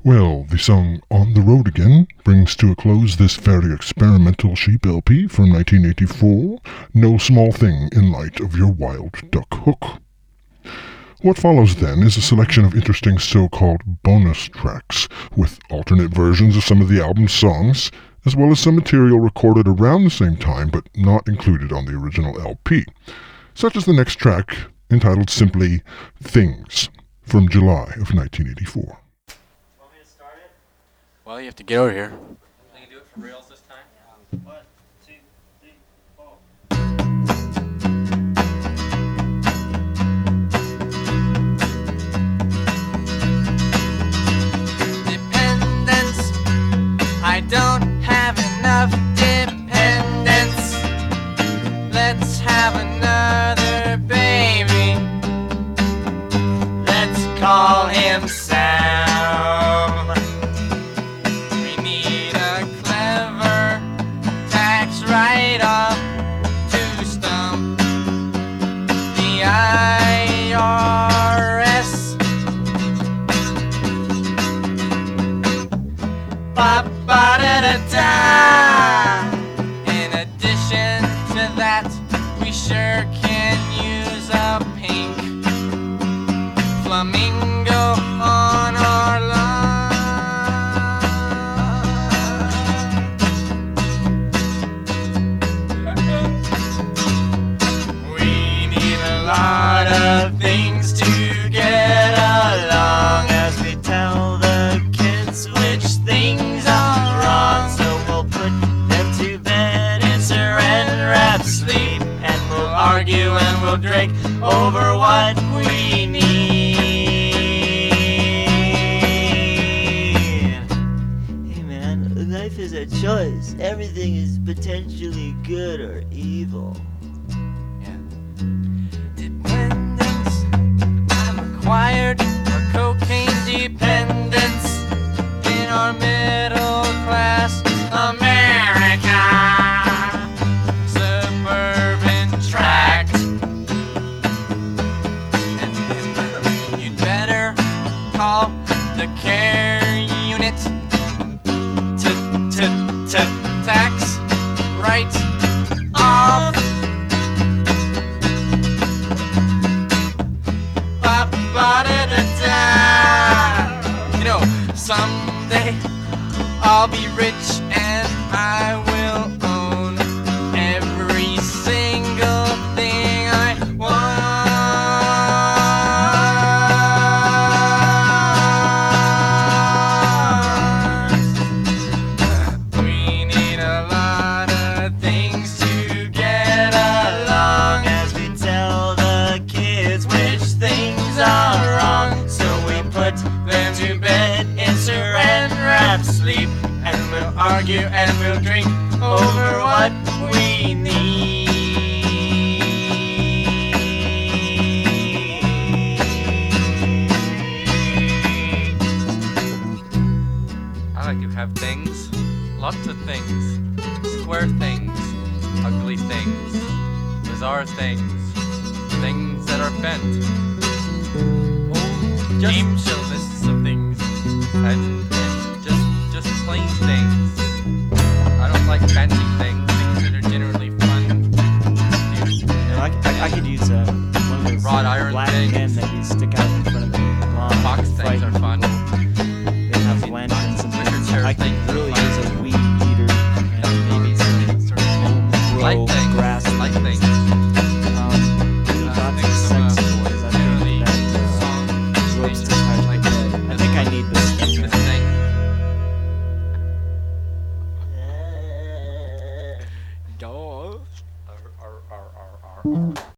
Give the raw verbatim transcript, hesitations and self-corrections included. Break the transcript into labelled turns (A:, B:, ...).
A: Well, the song On the Road Again brings to a close this very experimental Sheep L P from nineteen eighty-four, no small thing in light of your Wild Duck hook. What follows then is a selection of interesting so-called bonus tracks, with alternate versions of some of the album's songs, as well as some material recorded around the same time but not included on the original L P, such as the next track, entitled simply Things, from July of nineteen eighty-four.
B: Well, you have to get over here. Can you do it for reals this time? Yeah. One, two, three, four. Dependence. I don't have enough dependence. Let's have another baby. Let's call him Sam. Right off to stump the I R S. Ba-ba-da-da-da. In addition to that, we sure can use a pink flamingo on our lawn. Lot of things to get along as we tell the kids which things are wrong. So we'll put them to bed in surrender wrap sleep, and we'll argue and we'll drink over what we need.
C: Hey man, life is a choice. Everything is potentially good or evil.
B: Acquired our cocaine dependence in our middle class America suburban tract. And you'd better call the care unit to to to tax right off. You know, someday I'll be rich and I will own every single thing I want. We need a lot of things to get along as we tell the kids which things are wrong. So we put them to bed in surrender wrap sleep, and we'll argue and we'll drink over what we need. I like to have things, lots of things, square things, ugly things, bizarre things, things that are bent. Just game show lists of things, and, and just just plain things. I don't like fancy things, things that are generally fun to do.
C: No, I, I, I could use uh, one of those
B: Wrought iron
C: black
B: things.
C: men that you stick out in front of the lawn.
B: Box things are fun.
C: They have lanterns and
B: Wicker
C: things.
B: chair
C: I could
B: things are
C: really
B: fun.
C: use a weed eater and maybe some
B: Sort of
C: grow
B: light things,
C: grass.
B: light things.
C: Um,
B: Uh,
C: lots of
B: things
C: sex
B: from, uh,
C: toys. I
B: generally
C: think that uh,
B: song
C: ropes to
B: stages,
C: tie
B: like
C: to the bed. I think I need this thing.
B: this thing.
C: Uh,
B: Gosh. Ar, ar, ar, ar, ar.